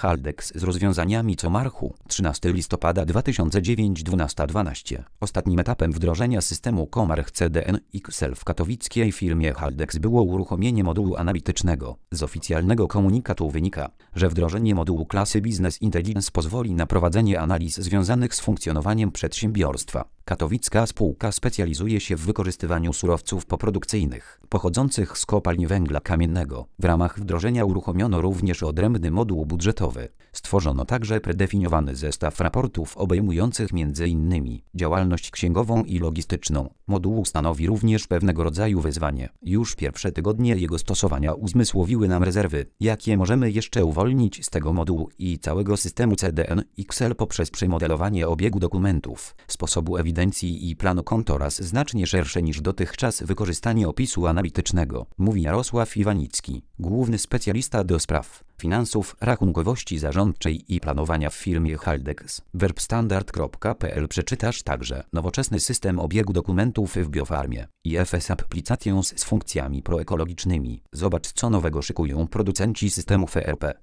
Haldex z rozwiązaniami Comarchu, 13 listopada 2009, 12:12. Ostatnim etapem wdrożenia systemu Comarch CDN XL w katowickiej firmie Haldex było uruchomienie modułu analitycznego. Z oficjalnego komunikatu wynika, że wdrożenie modułu klasy Business Intelligence pozwoli na prowadzenie analiz związanych z funkcjonowaniem przedsiębiorstwa. Katowicka spółka specjalizuje się w wykorzystywaniu surowców poprodukcyjnych pochodzących z kopalń węgla kamiennego. W ramach wdrożenia uruchomiono również odrębny moduł budżetowy. Stworzono także predefiniowany zestaw raportów obejmujących m.in. działalność księgową i logistyczną. Moduł stanowi również pewnego rodzaju wyzwanie. Już pierwsze tygodnie jego stosowania uzmysłowiły nam rezerwy, jakie możemy jeszcze uwolnić z tego modułu i całego systemu CDN XL poprzez przemodelowanie obiegu dokumentów, sposobu ewidencji i planu kont oraz znacznie szersze niż dotychczas wykorzystanie opisu analitycznego, mówi Jarosław Iwanicki, główny specjalista do spraw finansów, rachunkowości zarządczej i planowania w firmie Haldex. Verbstandard.pl przeczytasz także nowoczesny system obiegu dokumentów w biofarmie i FS Applications z funkcjami proekologicznymi. Zobacz, co nowego szykują producenci systemów ERP.